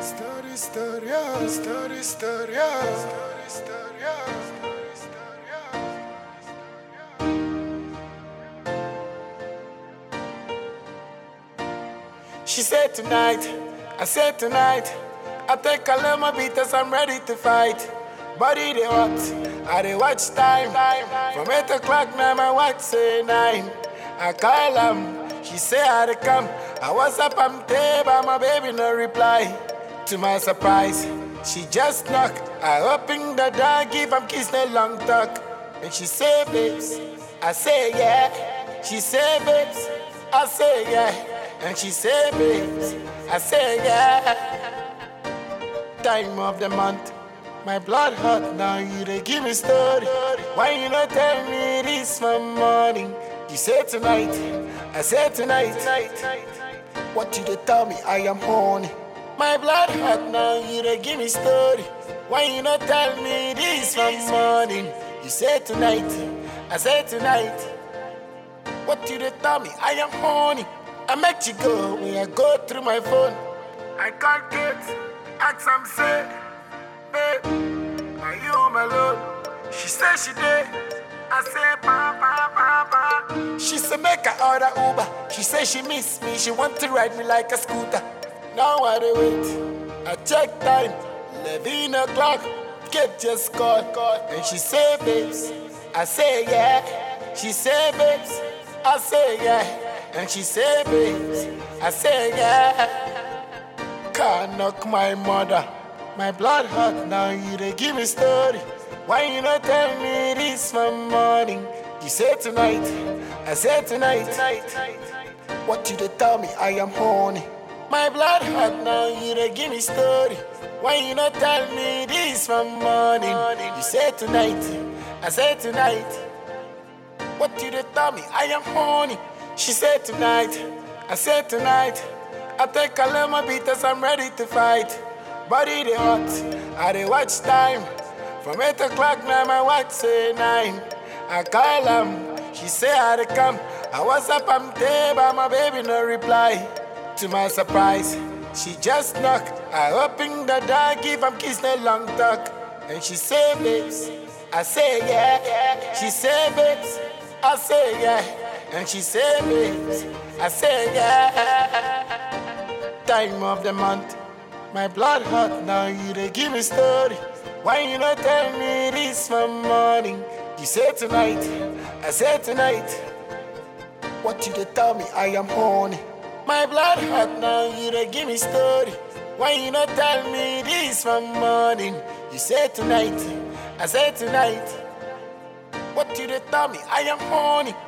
She said tonight, I said tonight, I take a lemon beaters, I'm ready to fight. Body they hot, I they watch time. From 8 o'clock now my watch say 9. I call she say I dey come. I was up, I'm there, but my baby no reply. To my surprise, she just knock. I open the door, give am kiss, no long talk. And she say babes, I say yeah. She say babes, I say yeah. And she say babes, I say yeah. Time of the month, my blood hot now, you dey give me story. Why you not tell me this from morning? You say tonight, I say tonight. What you dey tell me, I am horny. My blood hot now, you dey give me story. Why you not tell me this from morning? You say tonight, I say tonight. What you dey tell me, I am horny. I make you go when I go through my phone. I can't get, ask some say, babe, are you home alone? She say she did. I say pa. She say make her order Uber. She say she miss me, she want to ride me like a scooter. Now I dey wait, I check time, 11 o'clock, get just called. And she say babes, I say yeah. She say babes, I say yeah. And she say babes, I say yeah. Can't knock my mother, my blood hot now, you dey give me story. Why you not tell me this from morning? You say tonight, I say tonight. What you dey tell me, I am horny. My blood hot now, you dey give me story. Why you not tell me this from morning? You say tonight, I say tonight. What you dey tell me, I am horny. She said tonight, I said tonight. I take a lemon beaters, I'm ready to fight. Body they hot, I they watch time. From 8 o'clock now my watch say 9. I call she say I dey come. I was up, I'm there, but my baby no reply. To my surprise, she just knock. I open the door, give am kiss, no long talk. And she say babes, I say yeah. She say babes, I say yeah. And she say babes, I say yeah. Time of the month, my blood hot now, you dey give me story. Why you not tell me this from morning? You say tonight, I say tonight. What you dey tell me, I am horny. My blood hot now, you dey give me story. Why you not tell me this from morning? You say tonight, I say tonight. What you dey tell me, I am horny.